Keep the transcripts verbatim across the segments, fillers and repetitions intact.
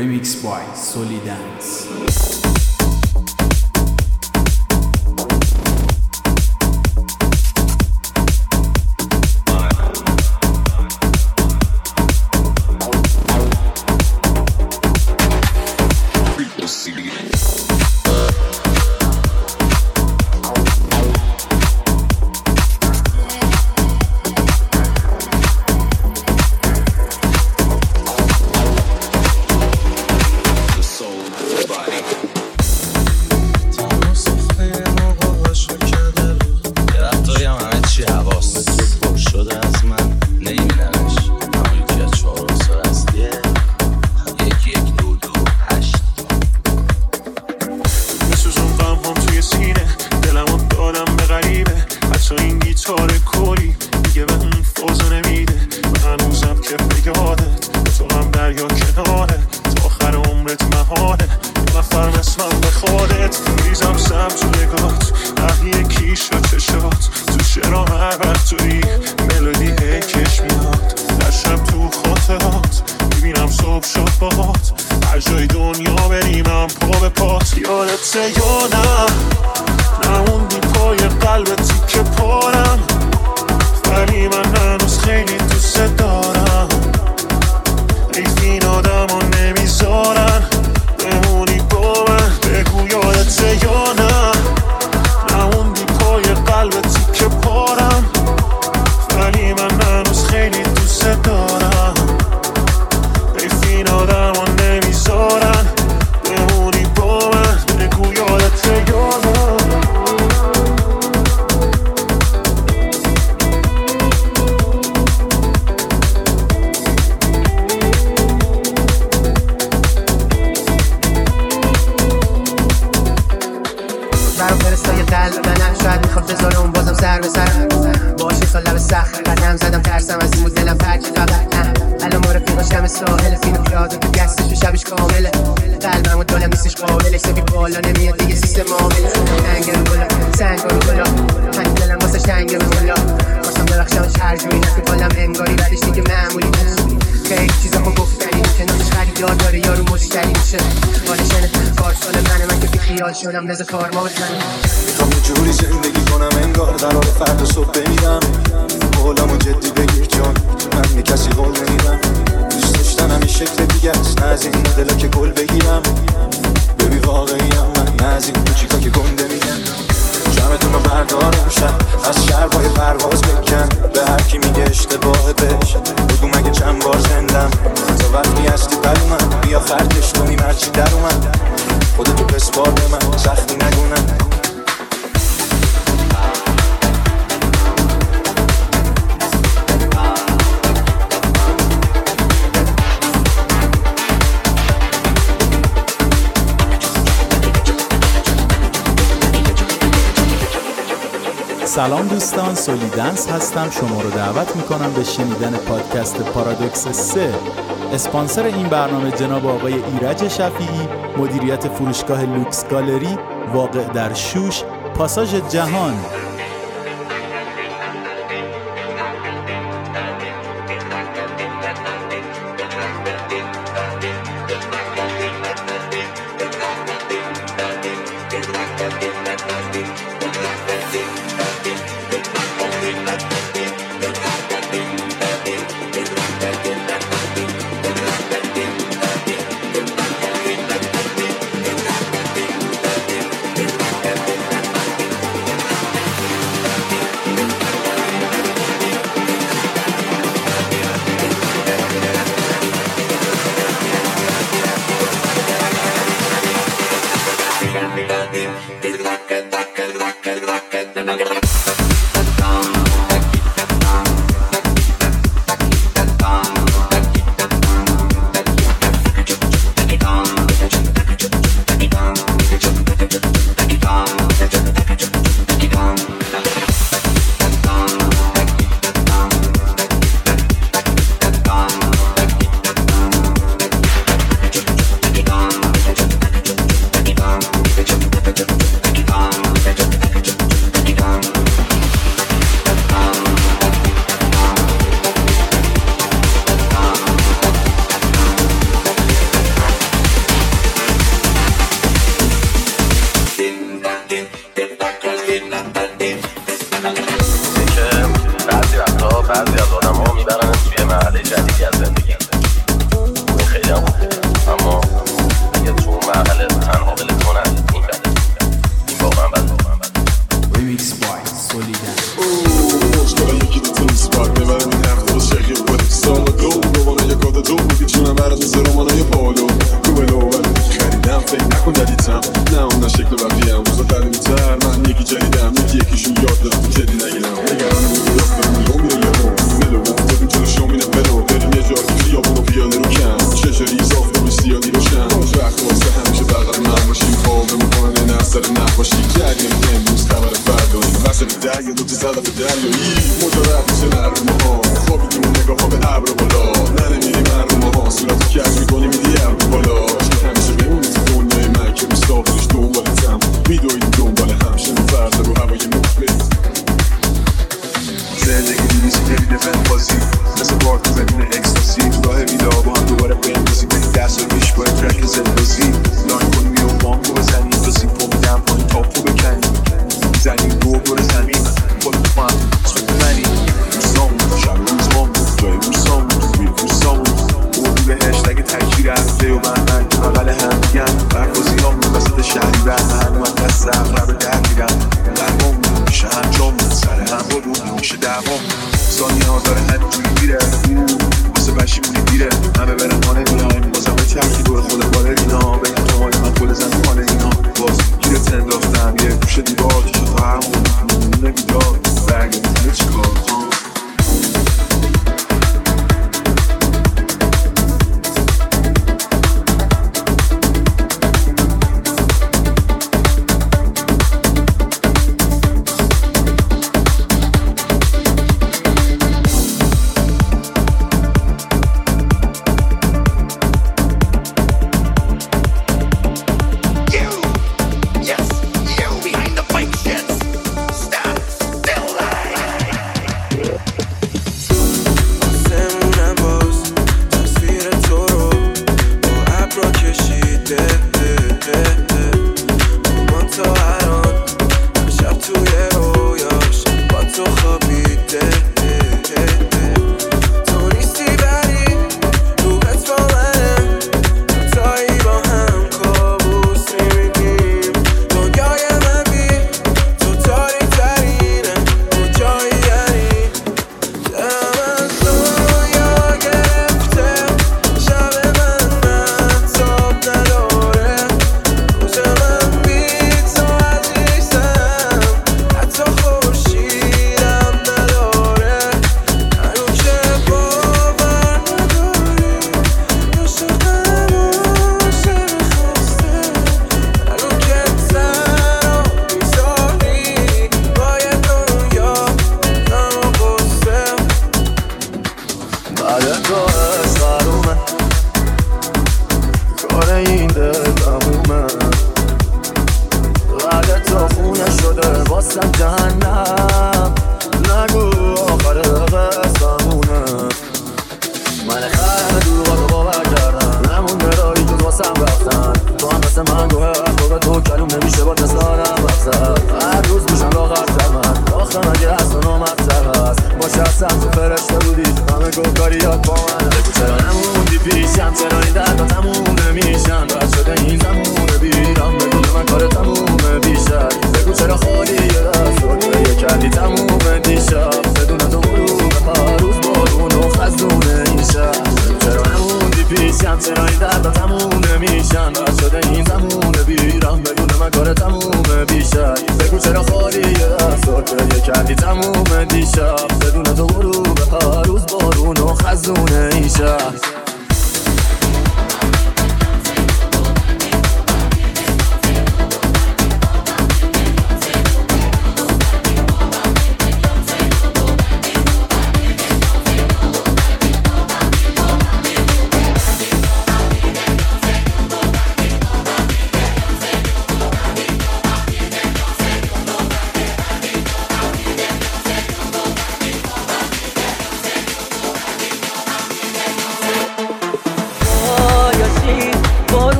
Remix by Solidance. شدم لذا کار ما بزنم میخوام یه جوری زندگی کنم انگار قرار فردا صبح بمیرم قولمو جدی بگیر چون من می کسی قول نمیدم دوست داشتنم این شکل دیگه است نه از این دلا که گل بگیرم ببی واقعیم من نه از این کوچیکا که گنده میگن جمعتون رو بردارم شد از شربای پرواز بکن به هر کی میگه اشتباه بش بگو مگه چند بار زندم تا وقتی هستی بر اومد بیا خرکش کنیم هرچی در اومد خودتو بسپار به من سختی نگونم سلام دوستان، سولیدنس هستم. شما رو دعوت میکنم به شنیدن پادکست پارادوکس سه. اسپانسر این برنامه جناب آقای ایرج شفیعی، مدیریت فروشگاه لوکس گالری واقع در شوش، پاساژ جهان. تو بودی جونم برات مثل رمانای پالو رو به لوبل خریدم فکر نکن جدیدم نه اون شکل بقیه هم روزا قدیمی‌تر من یکی جدیدم یکی یکیشون یاد دارم جدی نگیرم نگران بود داستان میلو میره یه رو ملو بودیم جلو شامینه بلو بریم یه جا خیابون و پیاده رو کم چشری اضافه به سیادی روشن وقت واسه همیشه بغل من باشیم خوابه میکنن نه اثر نباشی کردیم امروز خبر فردایی وسط دریا دو تا زدف دریایی مجرد میشه نرمه ها خوابیدیم و نگاه ها به ابر بالا نه نمیری مرمه ها صورت کج میکنی میدی ابر بالا همیشه بمونی تو دنیای من که مستاقلش دنبالتم میدویدیم دنبال همشه فرده رو هوای مفرد زندگی میریزی نمیده فنتازی مثل بارت بدون اکستاسی تو راه ویلا با هم دوباره بندازیم بری دست رو بیش با ترک زندازی لاین کنیم یه بانکو بزنیم تا سیپو میدم پایین تاپو بکنیم میزنیم دو بر زمین خودم خواهم اسمت منی روزامون شب روزمامون جای روزامون توی روزامون بودی بهش نگه تکیر هفته و من من تو بغل هم میگم برگازی همون وسط شهری بر من من دست اغرب رو در میرم درمامون میشه همجامون سر هم برون میشه دوام ثانیه ها داره همینجوری میره واسه بشیمونی میره همه برن خانه میان بازم به چرخی دور خود باره اینا بگم تو مال من کل زن خانه اینا باز گیرت انداختم یه گوش دیوار که تا همون نمیدار برگم میتونه چی کار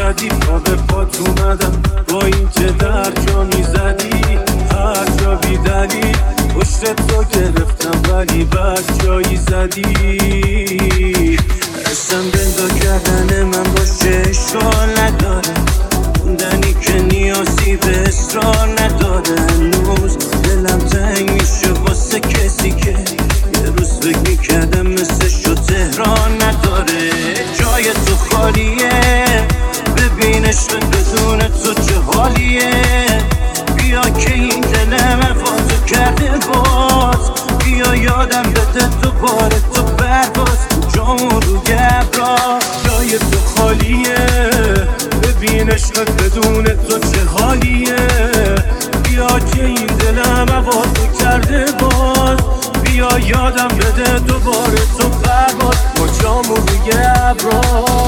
زدی پا به پات اومدم با این که در جا میزدی هر جا بی دلیل پشت تو گرفتم ولی بد جایی زدی ارسم بندا کردن من باشه اشکال نداره موندنی که نیازی به اصرار نداره هنوز دلم تنگ میشه واسه کسی که یه روز فکر میکردم مثلش رو تهران نداره جای تو خالیه ببینش بدون تو چه حالیه بیا که این دلم واسه کرده باز بیا یادم بده تو بار تو پرواز جامون رو گبرا جای تو خالیه ببین عشقت بدون تو چه حالیه بیا که این دلم واسه کرده باز بیا یادم بده دوباره تو پرواز با جامون رو گبرا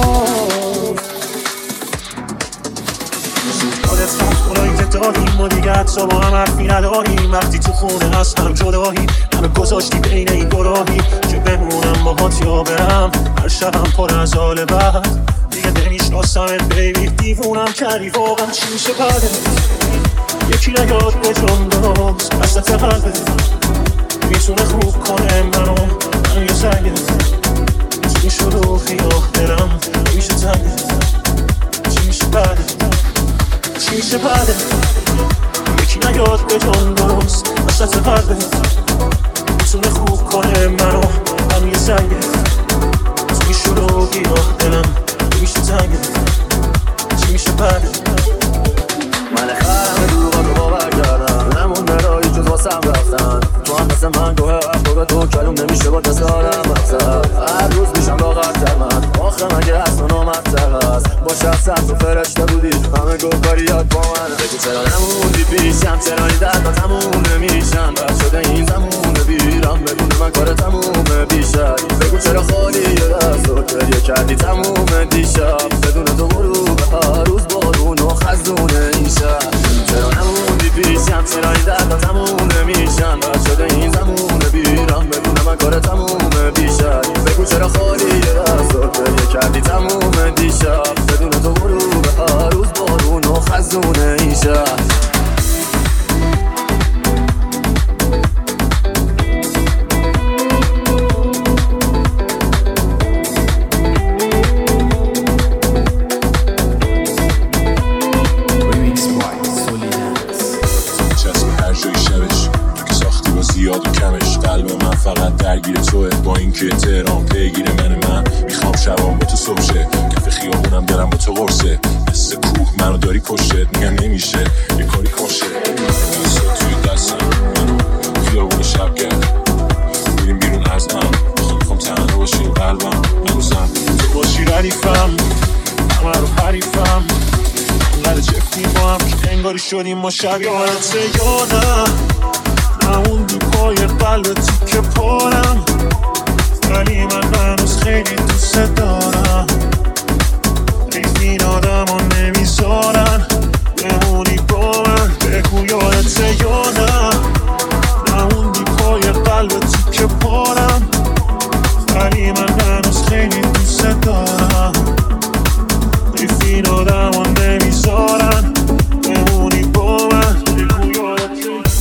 یادت رفت اونایی که داریم و دیگه حتی با هم حرفی نداریم وقتی تو خونه هست هم جدایی همه گذاشتی بین این دوراهی که بمونم باهات یا برم هر شبم پر از حال بعد دیگه نمیشناسمت بیبی دیوونم کردی واقعا چی میشه بعدت یکی نیاد به جملاز وسط قلبت میتونه خوب کنه منو من یه زنگت چی شد و خیاه دلم نمیشه تنگت چی میشه بعدت چی میشه بعده یکی نیاد به جان درست وسط قلبت میتونه خوب کنه منو هم یه سنگت توی شروع گیاه دلم نمیشه تنگت چی میشه بعده من خرم دروغا تو باور کردم نمونده رایی جز واسم رفتن تو هم مثل من گوه افکار تو کلوم نمیشه با دست آدم مقصد هر روز میشم لاغرتر من آخه مگه هست و نامدتر هست با شخصم تو فرشته بودی همه گفت کاریات با من بگو چرا نموندی پیشم چرا این دردا تموم نمیشن بد شده این زمونه بیرم بدون من کار تمومه بیشتر بگو چرا خالی یه دست و گریه کردی تموم دیشب بدون تو غروب هر روز بارون و خزونه این شب چرا نموندی پیشم چرا این دردا تموم نمیشن بد شده این زمونه بیرم بدون من کار تمومه بیشتر بگو چرا خالی یه دست و گریه کردی تموم دیشب بدون تو غروب هر روز بارون و خزونه این شب زیاد و کمش قلب من فقط درگیر توه با اینکه تهران پیگیر من من میخوام شبام با تو صبح شه کف خیابونم دلم با تو قرصه مثل کوه منو داری پشتت میگم نمیشه یه کاری کشه دستا توی دستم منو خیابون شب کرد میریم بیرون از هم میخوام تنها باشیم قلبم هنوزم تو باشی ردیفم همه رو حریفم انقدر جفتیم با هم که انگاری شدیم ما شب یادت یا نه نموندی پای قلبتی که پارم ولی من هنوز خیلی دوست دارم ریف این آدم ها نمیذارن بمونی با من بگو یادت یا نه نموندی پای قلبتی که پارم ولی من هنوز خیلی دوست دارم ریف این آدم ها نمیذارن بمونی با من بگو یادت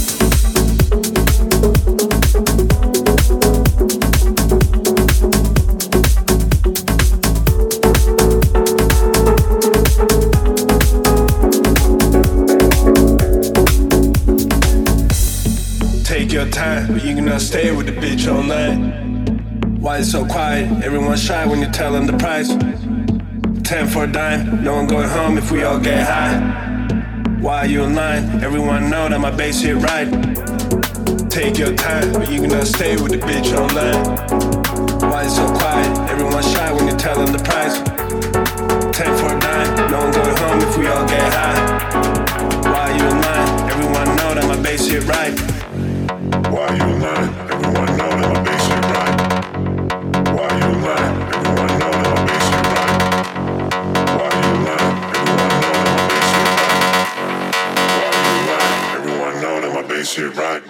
Take your time, but you cannot stay with the bitch all night. Why it's so quiet? Everyone's shy when you tell them the price. Ten for a dime, no one going home if we all get high. Why are you in line? Everyone know that my bass hit right. Take your time, but you cannot stay with the bitch all night. Why it's so quiet? Everyone's shy when you tell them the price. Ten for a dime, no one going home if we all get high. Why are you in line? Everyone know that my bass hit right. Why you lying? Everyone know that my bass hit right. Why you lying? Everyone know that my bass hit right. Why you lying? Everyone know that my bass hit right. Why you lying? Everyone know that my bass hit right.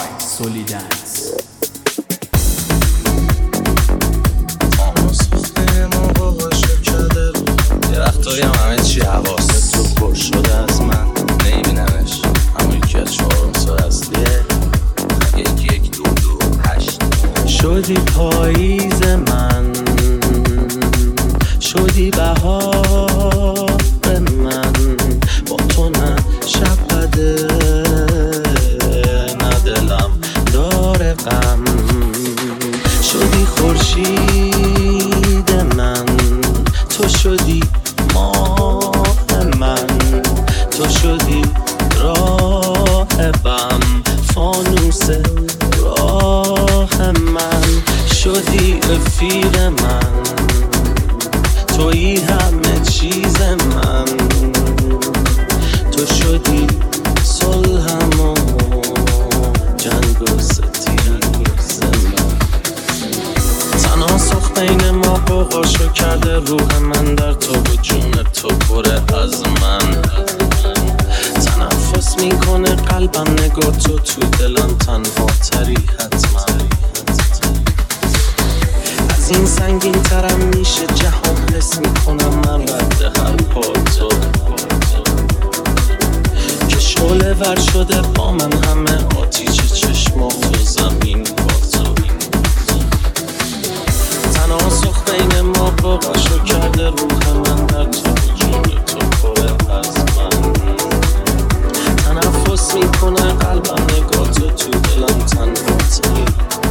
سولیدنس. یه وقتایی هم همه چی حواست تو پر شده از من نمیبینمش، همون یکی از چهارم سال اصلیه یکی یک دو دو هشت. شدی پاییز من، شدی بهار من، با تو نه شب بده نه دلم داره غم. شدی خورشید من، تو شدی ماه من، تو شدی راهبم، فانوس راه من. شدی رفیق من، تویی همه چیز من، تو شدی صلحم و جنگ و ستیز من. تناسخ بین ما بغاشو کرده روح من، در تو و جون تو پره از من. تنفس میکنه قلبم، نگاه تو تو دلم تنها تری حتما. از این سنگین ترم میشه جهان، حس میکنم من رد هر پا تو که شعله ور شده با من، همه آتیش چشما تو زمین با تو. تناسخ بین ما بغاشو کرده روح من، در تو جون تو پره از من. تنفس میکنه قلبم، نگاه تو تو دلم تنها تری.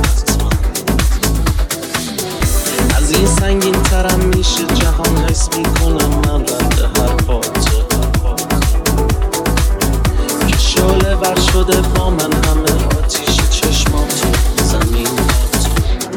از این سنگین ترم میشه جهان، حس میکنم من رد هر پا تو که شعله ور شده با من، همه آتیش چشمات تو زمین با تو.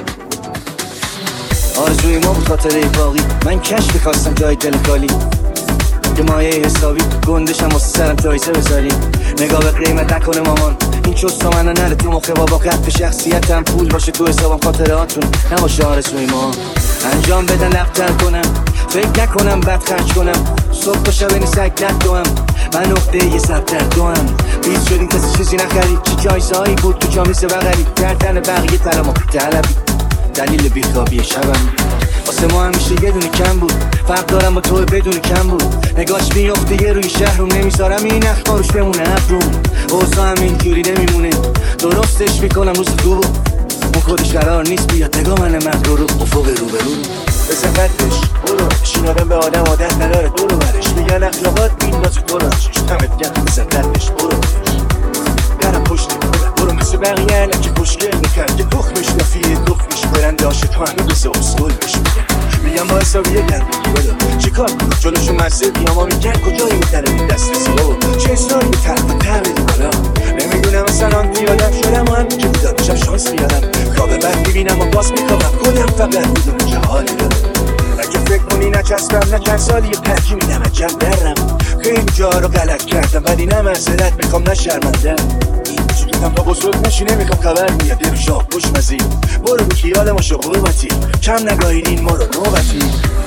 آرزوی ما بود خاطره باقی، من کشف خواستم جای دل خالی. یه مایه حسابی گندشم واسه سرم جایزه بذاریم. نگاه به قیمت نکنه مامان، این چوستا منو نره تو مخه بابا. قد شخصیتم پول باشه تو حسابم، خاطراتون نباشه آرزوی ما. انجام بدن لفتر کنم، فکر نکنم بد خرج کنم. صبح تا شب این سگ ندوم، من نقطه یه سب در دوم. بیز شدیم کسی چیزی نخرید، چی جایزه هایی بود تو جامیزه بغری. گردن بقیه تلما طلبی، دلیل بیخوابی شبم. واسه ما همیشه یه دونه کم بود، فرق دارم با تو بدون کم بود. نگاش بیفته یه روی شهرم، نمیذارم این اخباروش بمونه ابروم. اوضاع همین جوری نمیمونه، درستش میکنم روز خوبو. اون خودش قرار نیست بیاد نگاه من مغرور افق رو به رو. بزن قدش برو، بشین آدم به آدم عادت نداره دورو برش. میگن اخلاقات میندازه تو راشش، همه دیگه بزن قدش برو. برم پشت کنم برو، مثل بقیه علکی خوشگل میکرد. یه تخمش نفیه تخمش برنده آشه تو همه بزه اصول بش میگن. میگم با حسابیه گردگی بدا چی کار کنم جلوشون مسئل بیاما میگن کجایی میتره این دست رسی بابا. چه اصراری به طرف تر بدی بالا. نمیدونم مثلا دیادم شدم و هم که بیدادشم شانس بیادم. خواب بد میبینم و باز میخوابم، کلم فقط میدونم که حالی دارم. اگه فکر کنی نچسبم نه چند سالی یه پرکی میدم عجب درم. خیلی جا رو غلط کردم ولی نه معذرت میخوام نه شرمندم. شدم تا بزرگ نشی نمیخوام خبر میاد یه رو شاه خوش مزید. برو بی خیال ما شو قربتی، کم نگاهیدین ما رو نوبتی.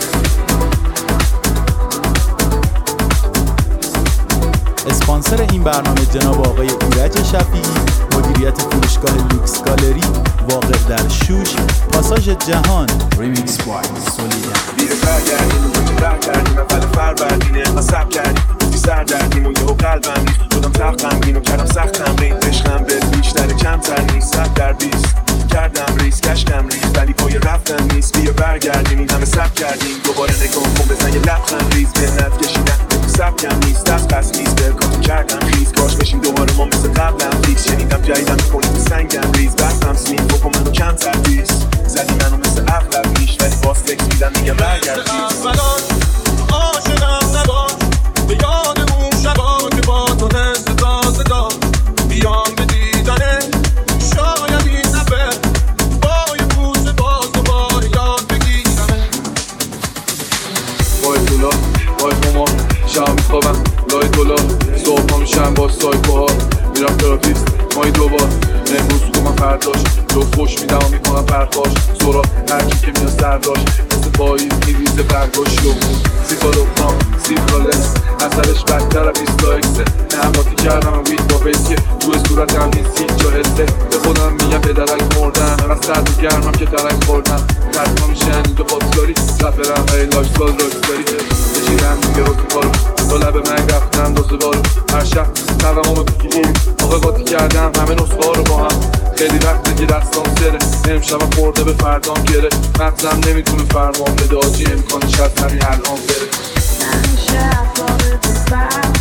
اسپانسر این برنامه جناب آقای ایرج شفیعی، مدیریت فروشگاه لوکس گالری واقع در شوش، پاساژ جهان. ریمیکس بای سولیدنس. دیره برگردیم اون که در کردیم اول فروردینه قصب کردیم گفتی سر دردیم و یهو قلبم ریخت شدم تخت غمگین و کردم سخت تمرین. عشقم به بیشتر کمتر نیست، صد در بیست کردم ریز کشکم ریز ولی پای رفتن نیست. بیا برگردیم این همه سب کردیم دوباره نگاه کن بزن یه لبخند ریز. به نت کشیدن سبکم نیست، دست پس نیست برکاتو کردم خیز. کاش بشیم دوباره ما مثل قبلم فیکس. شنیدم جاییدم میکنی تو سنگم ریز. بستم سمین بکن منو کم تردیز. زدی منو مثل اغلب میش ولی باز تکس میدم میگم برگرد ریز. عاشقم نباش به یاد اون شبا که با تو نزد تازه دار. بیام به دیدنه شاید این نفر با یه پوز باز دوباره یاد بگیرمه. بای دولا بای خمار شب میخوابم لای دولا. صبح ها میشم با سایکوها میرم تراپیست مایی دوبار. امروز کنم فرداش جو خوش میدم و میکنم پرخاش سراغ هرچی که میاد سرداش مثل پاییز میریزه برگاش و سیکالوفرام سیکالس اثرش بدتر از بیستا اکسه نهماتی کردم و وید با بیسکه توی صورتم نیست هیچ جا حسه به خودم میگم به درک مردم از سرد و گرمم که درک خوردم ترکما میشن اینجا پاسکاری رفرم های لایف سال راکستاری بشیرم میگه رو کارو با لب من رفتم دوزه بارو هر شب تقم ها بگیر آقا قاطی کردم همه نسخه ها رو با هم خیلی وقته که دستان سره امشبم خورده به فردام گره مغزم نمیتونه فرمان بده آجی امکانش هست همین الان بره همیشه افراد تو فرد